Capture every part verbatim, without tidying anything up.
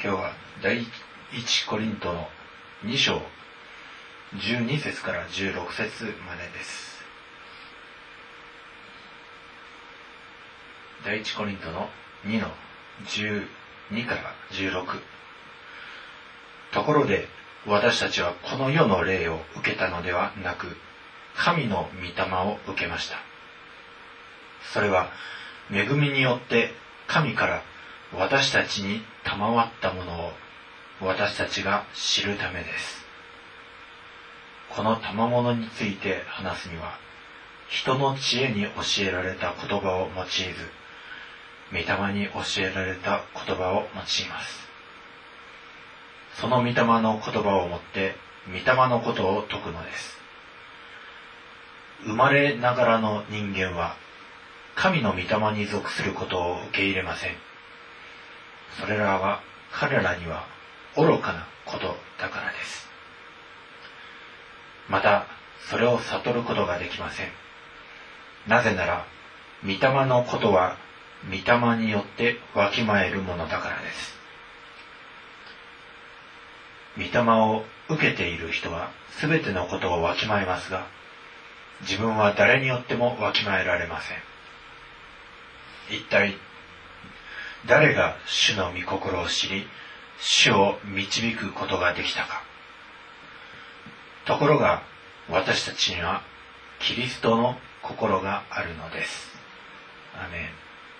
今日は第一コリントのに章じゅうに節からじゅうろく節までです。第一コリントのにのじゅうにからじゅうろく。ところで私たちはこの世の霊を受けたのではなく、神の御霊を受けました。それは恵みによって神から私たちに賜ったものを私たちが知るためです。この賜物について話すには、人の知恵に教えられた言葉を用いず、御霊に教えられた言葉を用います。その御霊の言葉をもって御霊のことを説くのです。生まれながらの人間は神の御霊に属することを受け入れません。それらは彼らには愚かなことだからです。またそれを悟ることができません。なぜなら御霊のことは御霊によってわきまえるものだからです。御霊を受けている人はすべてのことをわきまえますが、自分は誰によってもわきまえられません。一体誰が主の御心を知り、主を導くことができたか。ところが私たちにはキリストの心があるのです。アメン。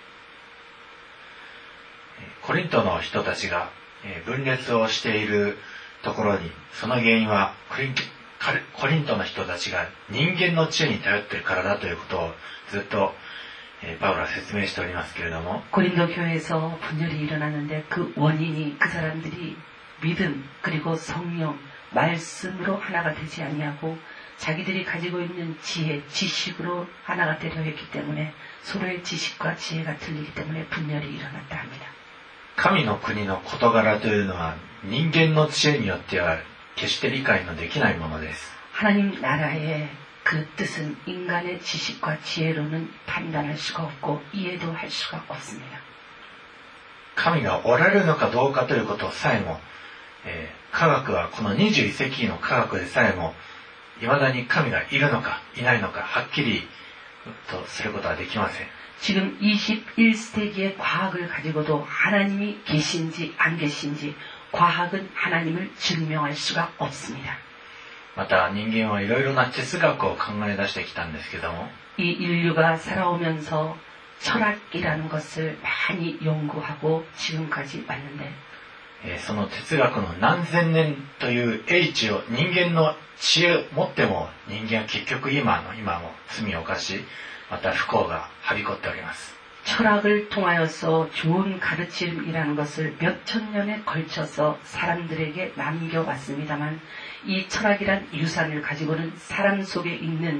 コリントの人たちが分裂をしているところに、その原因はコリン、コリントの人たちが人間の知恵に頼っているからだということをずっとパウロは説明しておりますけれども、 고린도교회에서 분열이 일어나는데 그 원인이 그 사람들이 믿음 그리고 성령 말씀으로 하나가 되지 아니하고 자기들이 가지고 있는 지혜 지식으로 하나가 되려 했기 때문에 서로의 지식과 지혜가 틀리기 때문에 분열이 일어났다 합니다. 神の国の事柄というのは人間の知恵によっては決して理解のできないものです。 하나님 나라의 그 뜻은 인간의 지식과 지혜로는 판단할 수가 없고 이해도 할 수가 없습니다. 神がおられるのかどうかということさえも、えー、科学はこのにじゅういっ世紀の科学でさえも未だに神がいるのかいないのかはっきりとすることはできません。 지금 이십일 세기의 과학을 가지고도 하나님이 계신지 안 계신지 과학은 하나님을 증명할 수가 없습니다. また人間はいろいろな哲学を考え出してきたんですけども、 이 인류가 살아오면서 철학이라는 것을 많이 연구하고 지금까지 왔는데, えー、その哲学の何千年という英知を人間の知恵を持っても人間は結局今の今も罪を犯し、また不幸がはびこっております。 철학을 통하여서 좋은 가르침이라는 것을 몇천 년에 걸쳐서 사람들에게 남겨왔습니다만 이 철학이란 유산을 가지고는 사람 속에 있는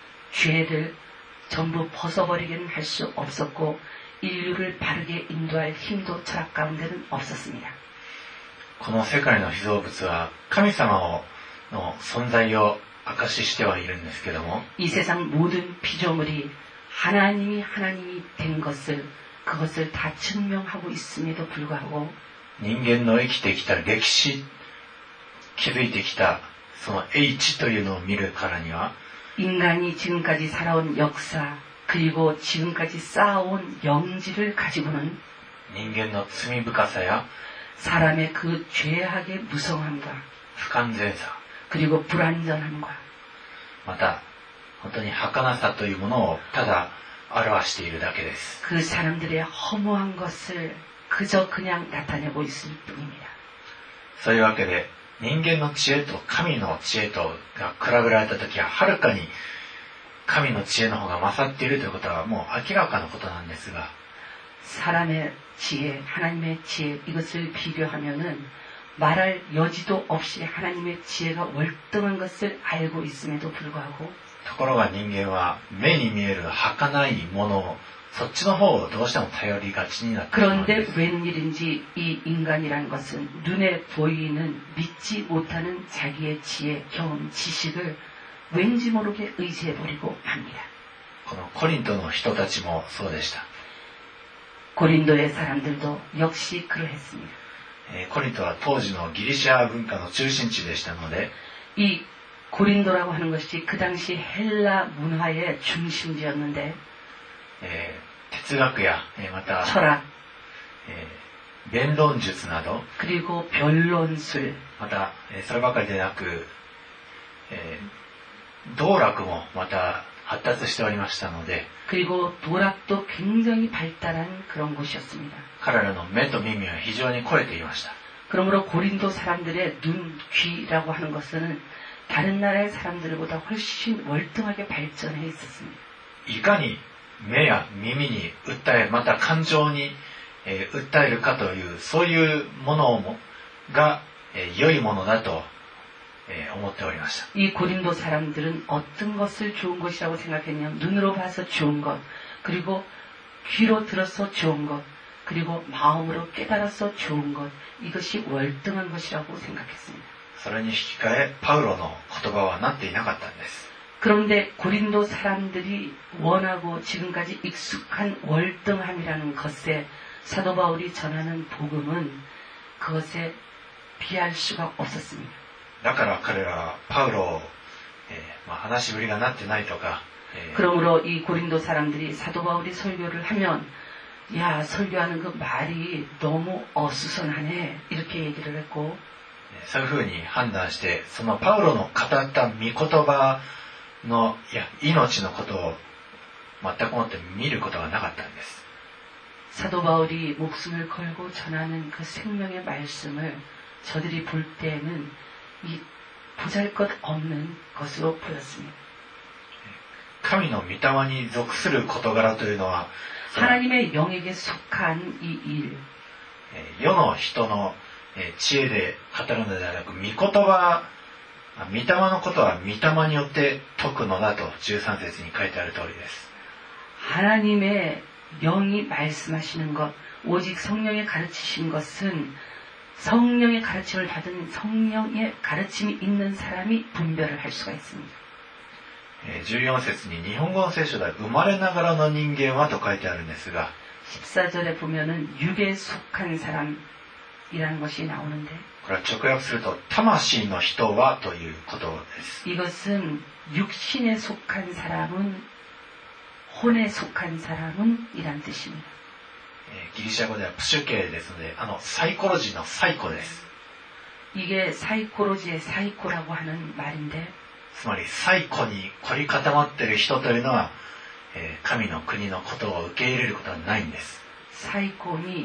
죄를 전부 벗어버리기는 할 수 없었고 인류를 바르게 인도할 힘도 철학 가운데는 없었습니다. この世界の被造物は神様をの存在を証ししてはいるんですけども、 이 세상 모든 피조물이 하나님이 하나님이 된 것을 그것을 다 증명하고 있음에도 불구하고 人間の生きてきた歴史、築いてきたその英知というのを見るからには、 인간이 지금까지 살아온 역사 그리고 지금까지 쌓아온 영지를 가지고는 人間の罪深さや 사람의 그 죄악의 무성함과 不完全さ、 그리고 불완전함과 また本当に儚さというものをただ表しているだけです。 그 사람들의 허무한 것을 그저 그냥 나타내고 있을 뿐입니다. そういうわけで人間の知恵と神の知恵とが比べられたときははるかに神の知恵の方が勝っているということはもう明らかなことなんですが、 사람의 지혜, 하나님의 지혜 이것을 비교하면은 말할 여지도 없이 하나님의 지혜가 월등한 것을 알고 있음에도 불구하고 ところが人間は目に見える儚いものをそっちの方をどうしても頼りがちになってしまうんです。 그런데 웬일인지 이 인간이란 것은 눈에 보이는 믿지 못하는 자기의 지혜, 경험, 지식을 왠지 모르게 의지해버리고 맙니다. このコリントの人たちもそうでした。 고린도의 사람들도 역시 그러했습니다. えーコリントは当時のギリシャ文化の中心地でしたので、 이 고린도라고 하는 것이 그 당시 헬라 문화의 중심지였는데 えー哲学や、えーまた、 철학 えー弁論術など、 그리고 변론술 また、えーそればかりでなく、えー道楽もまた発達しておりましたので、 그리고 도락도 굉장히 발달한 그런 곳이었습니다. 彼らの目と耳は非常に肥えていました。 그러므로 고린도 사람들의 눈, 귀라고 하는 것은 다른 나라의 사람들보다 훨씬 월등하게 발전해 있었습니다. いかに目や耳に訴え、また感情に、えー訴えるかという、そういうものもが、えー良いものだと、えー思っておりました。 이 고린도 사람들은 어떤 것을 좋은 것이라고 생각했냐면 눈으로 봐서 좋은 것, 그리고 귀로 들어서 좋은 것, 그리고 마음으로 깨달아서 좋은 것, 이것이 월등한 것이라고 생각했습니다. それに引き換え、パウロの言葉はなっていなかったんです。 그런데 고린도 사람들이 원하고 지금까지 익숙한 월등함이라는 것에 사도 바울이 전하는 복음은 그것에 비할 수가 없었습니다. だから彼らはパウロを、えーまあ、話しぶりがなってないとか、えー 그러므로 이 고린도 사람들이 사도 바울이 설교를 하면 야 설교하는 그 말이 너무 어수선하네 이렇게 얘기를 했고 そういうふうに判断して、そのパウロの語った御言葉のいや命のことを全くもって見ることがなかったんです。 사도 바울이 목숨을 걸고 전하는 그 생명의 말씀을 저들이 볼 때에는 이 보잘것없는 것으로 보였습니다. 神の御霊に属する事柄というのは、 하나님의 영에게 속한 이 일, えー世の人のえー知恵で語るのではなく、御言葉、あ御霊のことは御霊によって説くのだとじゅうさん節に書いてある通りです。 하나님의 영이 말씀하시는 것, 오직 성령의 가르치신 것은 성령의 가르침을 받은 성령의 가르침이 있는 사람이 분별을 할 수가 있습니다. えーじゅうよん節に日本語の聖書では生まれながらの人間はと書いてあるんですが、 십사 절에 보면은 육에 속한 사람이라는 것이 나오는데 これは直訳すると魂の人はということです。 이것은 육신에 속한 사람은 혼에 속한 사람은 이란 뜻입니다. えーギリシャ語ではプシュケですので、あのサイコロジーのサイコです。 이게 사이코로지의 사이코라고 하는 말인데 つまりサイコに凝り固まっている人というのは、えー神の国のことを受け入れることはないんです。 사이콘이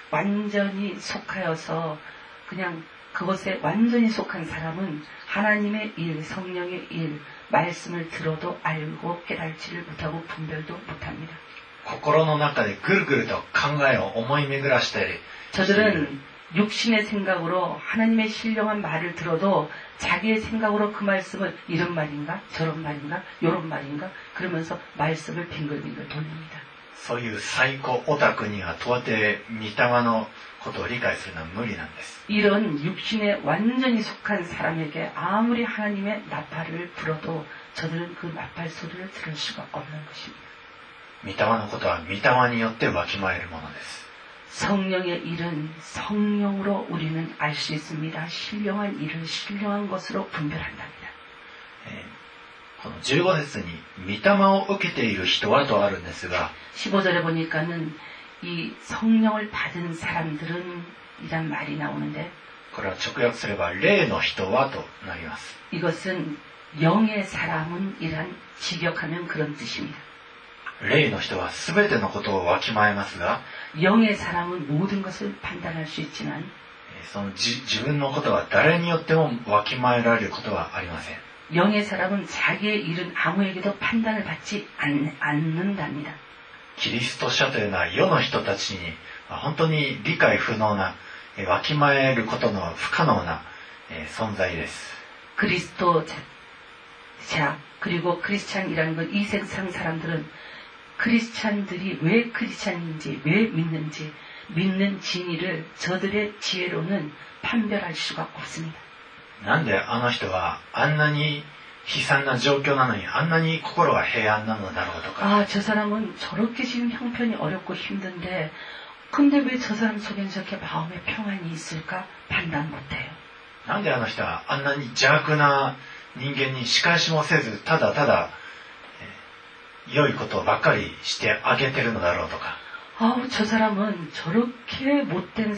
완전히 속하여서 그냥 그것에 완전히 속한 사람은 하나님의 일, 성령의 일, 말씀을 들어도 알고 깨달지를 못하고 분별도 못합니다. 心の中でぐるぐると考えを思い巡らしたり、 저들은 육신의 생각으로 하나님의 신령한 말을 들어도 자기의 생각으로 그 말씀을 이런 말인가 저런 말인가 요런 말인가 그러면서 말씀을 빙글빙글 돌립니다. そういうサイコオタクには到底御霊のことを理解するのは無理なんです。 이런 육신에 완전히 속한 사람에게 아무리 하나님의 나팔을 불어도 저들은 그 나팔 소리를 들을 수가 없는 것입니다. 御霊のことは御霊によってわきまえるものです。 성령의 일은 성령으로 우리는 알 수 있습니다. 신령한 일을 신령한 것으로 분별한답니다. えーこのじゅうご節に御霊を受けている人はとあるんですが、 십오 절에 보니까는 이 성령을 받은 사람들은 이란 말이 나오는데 これは直訳すれば霊の人はとなります。 이것은 영의 사람은 이란 직역하면 그런 뜻입니다. 霊の人は全てのことをわきまえますが、 영의 사람은 모든 것을 판단할 수 있지만 えーそのじ自分のことは誰によってもわきまえられることはありません。 영의 사람은 자기의 일은 아무에게도 판단을 받지 않, 않는답니다. キリスト者というのは世の人たちに本当に理解不能な、えーわきまえることの不可能な、えー存在です。 그리스도자 그리고 크리스찬이라는 건 이 세상 사람들은 크리스찬들이 왜 크리스찬인지 왜 믿는지 믿는 진리를 저들의 지혜로는 판별할 수가 없습니다. なんであの人はあんなに悲惨な状況なのにあんなに心が平安なのだろうとか、 아, 저 사람은 저렇게 지금 형편이 어렵고 힘든데 근데 왜 저 사람 속엔 저렇게 마음에 평안이 있을까? 판단 못해요. なんであの人はあんなに邪悪な人間に仕返しもせず、ただただ、えー、良いことばっかりしてあげてるのだろうとか。 아우, 저 사람은 저렇게 못된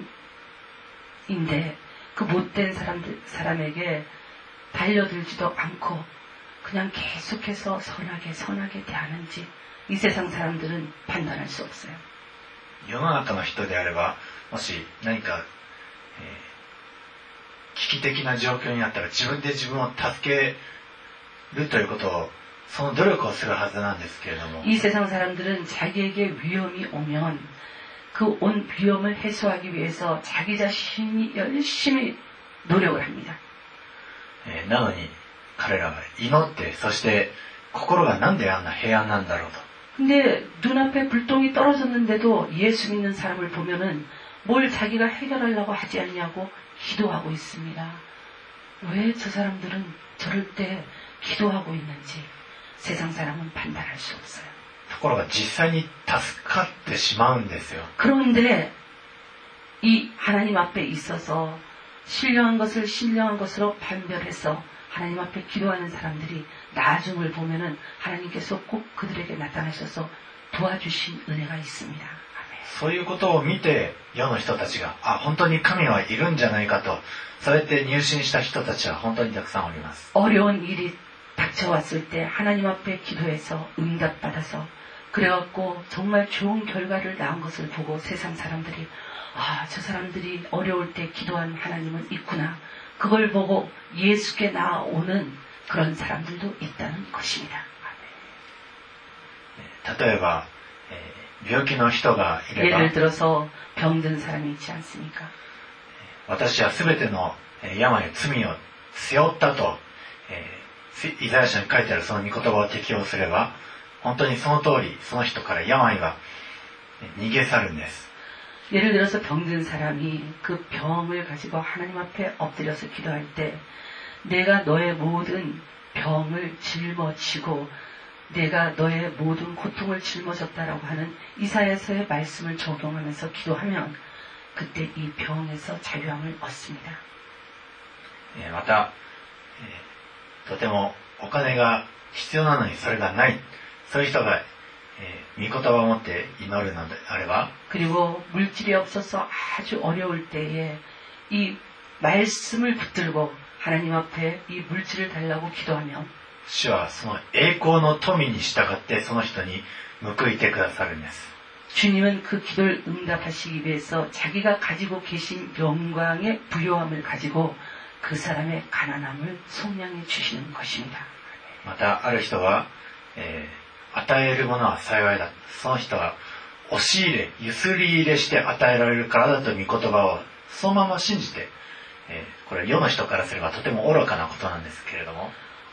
사람인데 그 못된 사람들, 사람에게 달려들지도 않고 그냥 계속해서 선하게 선하게 대하는지 이 세상 사람들은 판단할 수 없어요. 世の中の人であれば、もし何か、えー、危機的な状況になったら自分で自分を助けるということを、その努力をするはずなんですけれども、 이 세상 사람들은 자기에게 위험이 오면 그 온 위험을 해소하기 위해서 자기 자신이 열심히 노력을 합니다. えー、なのに彼らは祈って、そして心がなんであんな平安なんだろうと。 근데 눈앞에 불똥이 떨어졌는데도 예수 믿는 사람을 보면은 뭘 자기가 해결하려고 하지 않냐고 기도하고 있습니다. 왜 저 사람들은 저럴 때 기도하고 있는지 세상 사람은 판단할 수 없어요. ところが実際に助かってしまうんですよ。 그런데 이 하나님 앞에 있어서 신령한 것을 신령한 것으로 판별해서 하나님 앞에 기도하는 사람들이 나중을 보면은 하나님께서 꼭 그들에게 나타나셔서 도와주신 은혜가 있습니다. 아멘. そういうことを見て世の人たちが、あ、本当に神はいるんじゃないかと、そうやって入信した人たちは本当にたくさんおります。 어려운 일이 닥쳐왔을 때 하나님 앞에 기도해서 응답받아서 그래갖고 정말 좋은 결과를 낳은 것을 보고 세상 사람들이 아, 저 사람들이 어려울 때 기도한 하나님은 있구나. 그걸 보고 예수께 나아오는 그런 사람들도 있다는 것입니다. 例えば、えー、病気の人がいれば、 예를 들어서 병든 사람이 있지 않습니까? 私はすべての病、罪を背負ったと、えー、イザヤ書に書いてあるその御言葉を適用すれば、本当にその通り、その人から病が逃げ去るんです。 예를 들어서 병든 사람이 그 병을 가지고 하나님 앞에 엎드려서 기도할 때 내가 너의 모든 병을 짊어지고 내가 너의 모든 고통을 짊어졌다라고 하는 이사야서의 말씀을 적용하면서 기도하면 그때 이 병에서 자유함을 얻습니다. また、とてもお金が必要なのにそれがない、そういう人が 예,御言葉を持って祈るのであれば 그리고 물질이 없어서 아주 어려울 때에 이 말씀을 붙들고 하나님 앞에 이 물질을 달라고 기도하면 主はその栄光の富に従ってその人に報いてくださるんです。 주님은 그 기도를 응답하시기 위해서 자기가 가지고 계신 영광의 부요함을 가지고 그 사람의 가난함을 속량해 주시는 것입니다. またある人は、えー 与えるものは幸いだ。その人は押し入れ、ゆすり入れして与えられるからだという御言葉をそのまま信じて、えー、これ世の人からすればとても愚かなことなんですけれども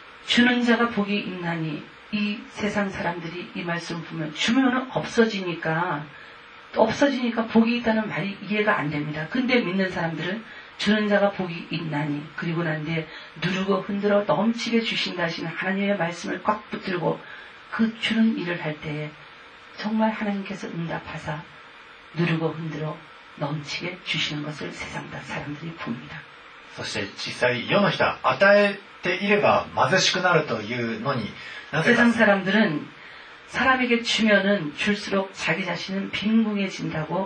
주는 자가 복이 있나니 이 세상 사람들이 이 말씀 보면 주면 없어지니까 없어지니까 복이 있다는 말이 이해가 안 됩니다. 근데 믿는 사람들은 주는 자가 복이 있나니 그리고 난 뒤에 누르고 흔들어 넘치게 주신다 하시는 하나님의 말씀을 꽉 붙들고 그 주는 일을 할 때에 정말 하나님께서 응답하사 누르고 흔들어 넘치게 주시는 것을 세상 사람들이 봅니다. そして実際世の人は与えていれば貧しくなるというのになぜか 세상 사람들은 사람에게 주면은 줄수록 자기 자신은 빈궁해진다고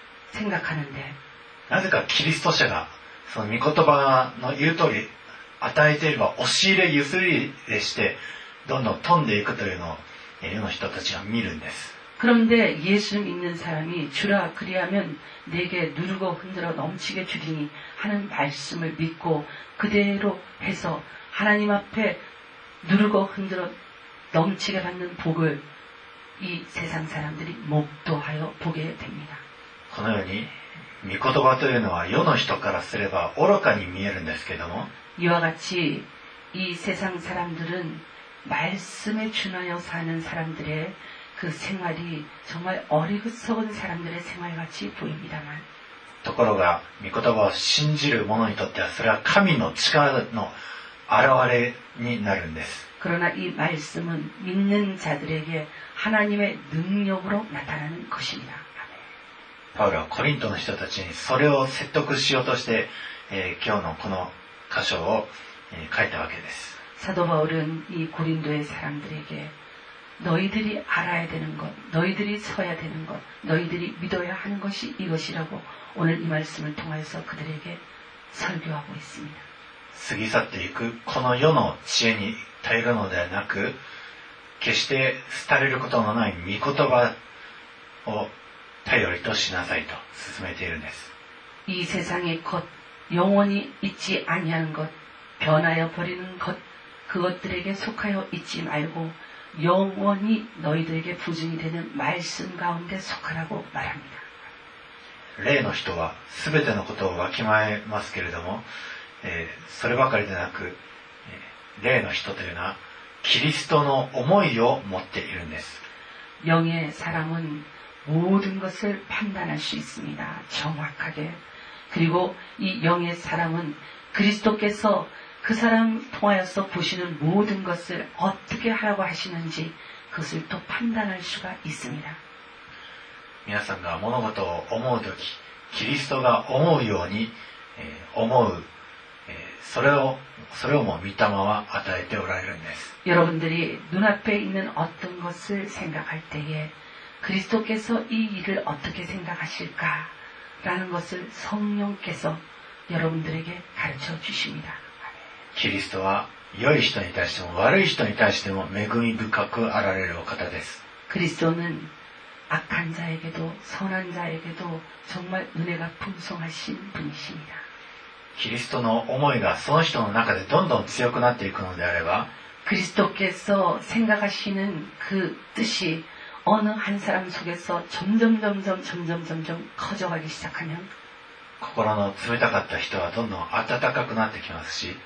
생각하는데 なぜかキリスト者がその御言葉の言う通り与えていれば押し入れゆすり入れしてどんどん飛んでいくというのを世の人たちが見るんです。 그런데 예수 믿는 사람이 주라 그리하면 내게 누르고 흔들어 넘치게 주리니 하는 말씀을 믿고 그대로 해서 하나님 앞에 누르고 흔들어 넘치게 받는 복을 이 세상 사람들이 목도하여 보게 됩니다. このように御言葉というのは世の人からすれば愚かに見えるんですけども 이와 같이 이 세상 사람들은 말씀에 준하여 사는 사람들의 그 생활이 정말 어리석은 사람들의 생활같이 보입니다만 ところが御言葉を信じる者にとってはそれは神の力の現れになるんです。 그러나 이 말씀은 믿는 자들에게 하나님의 능력으로 나타나는 것입니다. パウロはコリントの人たちにそれを説得しようとして、えー、今日のこの箇所を、えー、書いたわけです。 사도 바울은 이 고린도의 사람들에게 너희들이 알아야 되는 것, 너희들이 서야 되는 것, 너희들이 믿어야 하는 것이 이것이라고 오늘 이 말씀을 통해서 그들에게 설교하고 있습니다. 過ぎ去っていくこの世の知恵に頼るのではなく、決して廃れることのない御言葉を頼りとしなさいと勧めているんです。 이 세상의 것, 영원히 있지 아니하는 것, 변하여 버리는 것, 그것들에게 속하여 있지 말고 영원히 너희들에게 부증이 되는 말씀 가운데 속하라고 말합니다. 霊の人は全てのことをわきまえますけれども、えー、そればかりでなく、えー、霊の人というのはキリストの思いを持っているんです。 영의 사람은 모든 것을 판단할 수 있습니다. 정확하게. 그리고 이 영의 사람은 그리스도께서 그 사람 통하여서 보시는 모든 것을 어떻게 하라고 하시는지 그것을 또 판단할 수가 있습니다. 皆さんが物事を思うとき、キリストが思うように、えー、思う、えー、それをそれをも御霊は与えておられるんです。 여러분들이 눈앞에 있는 어떤 것을 생각할 때에 그리스도께서 이 일을 어떻게 생각하실까라는 것을 성령께서 여러분들에게 가르쳐 주십니다. キリストは良い人に対しても悪い人に対しても恵み深くあられるお方です。 그리스도는 악한 자에게도 선한 자에게도 정말 은혜가 풍성하신 분이십니다. キリストの思いがその人の中でどんどん強くなっていくのであれば、 그리스도께서 생각하시는 그 뜻이 어느 한 사람 속에서 점점 점점 점점 점점 커져가기 시작하면 心の冷たかった人はどんどん温かくなってきますし、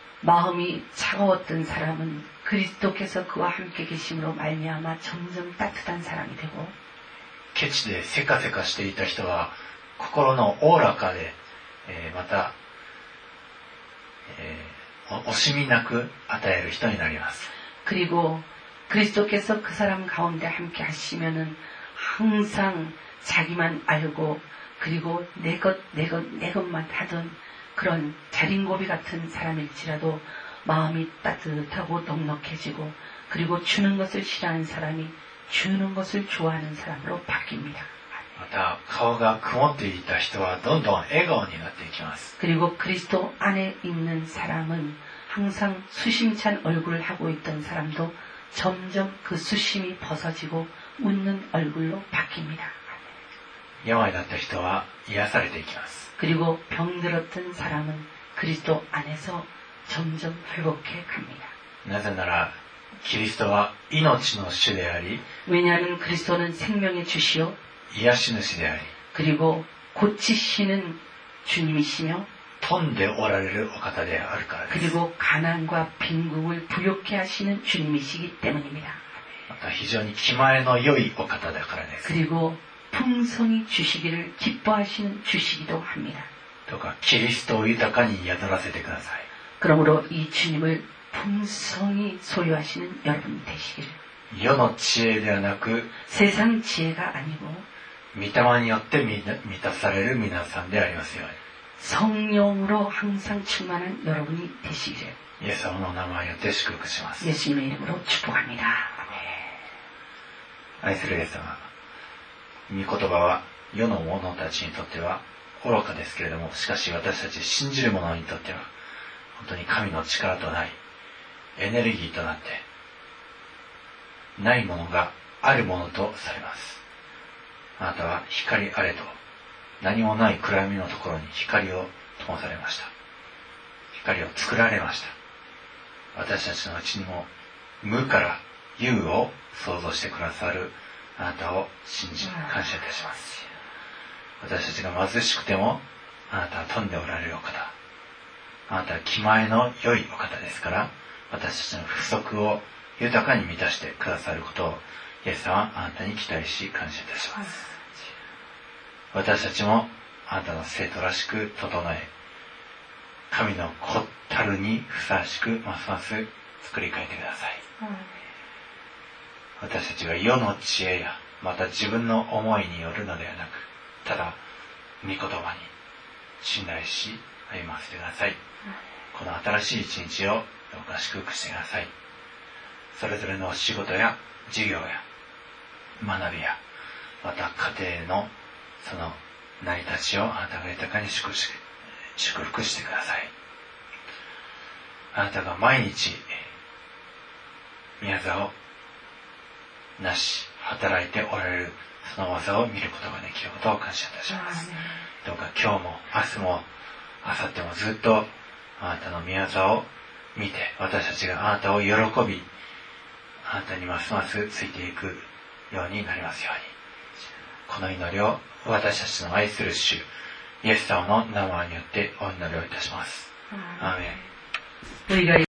마음이 차가웠던 사람은 그리스도께서 그와 함께 계심으로 말미암아 점점 따뜻한 사람이 되고, ケチでせかせかしていた人は心のおおらかで、えー、また、えー、惜しみなく与える人になります。 그리고 그리스도께서 그 사람 가운데 함께 하시면은 항상 자기만 알고 그리고 내 것, 내 것, 내 것만 하던 그런 자린고비 같은 사람일지라도 마음이 따뜻하고 넉넉해지고 그리고 주는 것을 싫어하는 사람이 주는 것을 좋아하는 사람으로 바뀝니다. また顔が曇っていた人はどんどん笑顔になっていきます。 그리고 그리스도 안에 있는 사람은 항상 수심찬 얼굴을 하고 있던 사람도 점점 그 수심이 벗어지고 웃는 얼굴로 바뀝니다. 病だった人は癒されていきます。 그리고 병들었던 사람은 그리스도 안에서 점점 회복해 갑니다. なぜならキリストは命の主であり、 왜냐하면 그리스도는 생명의 주시요 癒し主であり、 그리고 고치시는 주님이시며 富んでおられるお方であるからです。 그리고 가난과 빈궁을 부욕케 하시는 주님이시기 때문입니다. また非常に気前の良いお方だからです。 그리고 풍성히 주시기를 기뻐하시는 주시기도 합니다. どうかキリストを豊かに宿らせてください。 그러므로 이 주님을 풍성히 소유하시는 여러분이 되시기를. 世の知恵ではなく 세상 지혜가 아니고 御霊によって満たされる皆さんでありますように。 성령으로 항상 충만한 여러분이 되시기를. イエス様のお名前によって祝福します。 예수님의 이름으로 축복합니다. 愛するイエス様、御言葉は世の者たちにとっては愚かですけれども、しかし私たち信じる者にとっては本当に神の力となり、エネルギーとなって、ないものがあるものとされます。あなたは光あれと、何もない暗闇のところに光を灯されました。光を作られました。私たちのうちにも無から有を創造してくださるあなたを信じ感謝いたします。私たちが貧しくてもあなたは富んでおられるお方、あなたは気前の良いお方ですから、私たちの不足を豊かに満たしてくださることをイエス様はあなたに期待し感謝いたします。私たちもあなたの生徒らしく整え、神の子たるにふさわしくますます作り変えてください。私たちが世の知恵やまた自分の思いによるのではなく、 ただ御言葉に信頼し歩ませてください。この新しい一日をどうか祝福してください。それぞれの仕事や授業や学びやまた家庭のその成り立ちをあなたが豊かに祝福してください。あなたが毎日宮沢をなし働いておられるその技を見ることができることを感謝いたします。どうか今日も明日も明後日もずっとあなたの宮沢を見て、私たちがあなたを喜び、あなたにますますついていくようになりますように、この祈りを私たちの愛する主イエス様の名前によってお祈りをいたします。アーメン。